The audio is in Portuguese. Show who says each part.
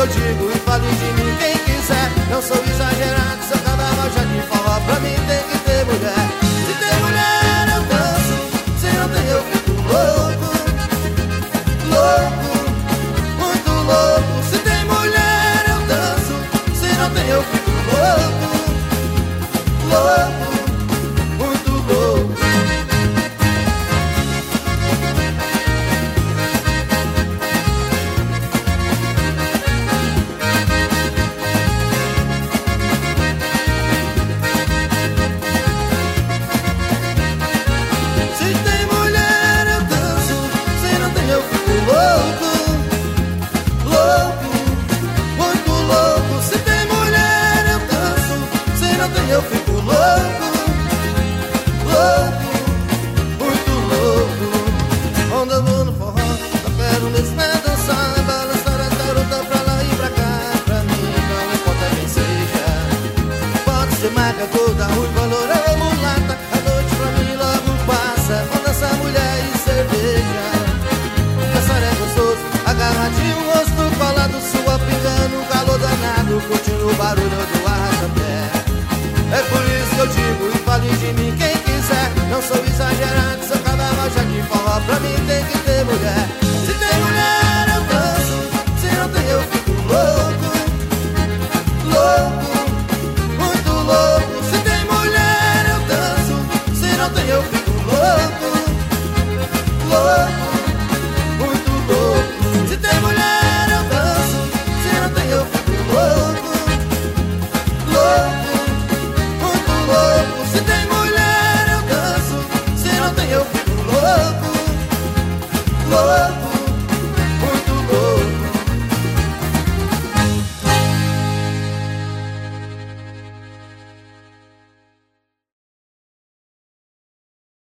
Speaker 1: digo e fale de mim quem quiser. Não sou exagerado, sou cada loja de forró. Pra mim tem que ter mulher. Se tem mulher eu danço, se não tem eu fico louco. Louco, muito louco. Se tem mulher eu danço, se não tem eu fico louco. Louco, muito louco. Se tem mulher eu danço, se não tem eu fico louco. Louco, muito louco. Se tem mulher eu danço, se não tem eu fico louco. Louco, muito louco. Onde eu vou no forró, só quero mesmo é dançar, balançar a garota pra lá e pra cá. Pra mim não importa quem seja, pode ser maga, gorda, ruiva, loura ou mulata. A noite pra mim logo passa com dançar, mulher e cerveja. Dançar é gostoso, agarradinho, o rosto colado, sua pinga no calor danado, curtindo o barulho do arrasta-pé. É por isso que eu digo e fale de mim quem quiser. Não sou exagerado, sou cada loja de forró. Pra mim tem que ter mulher. Se tem mulher eu danço, se não tem eu fico louco. Louco,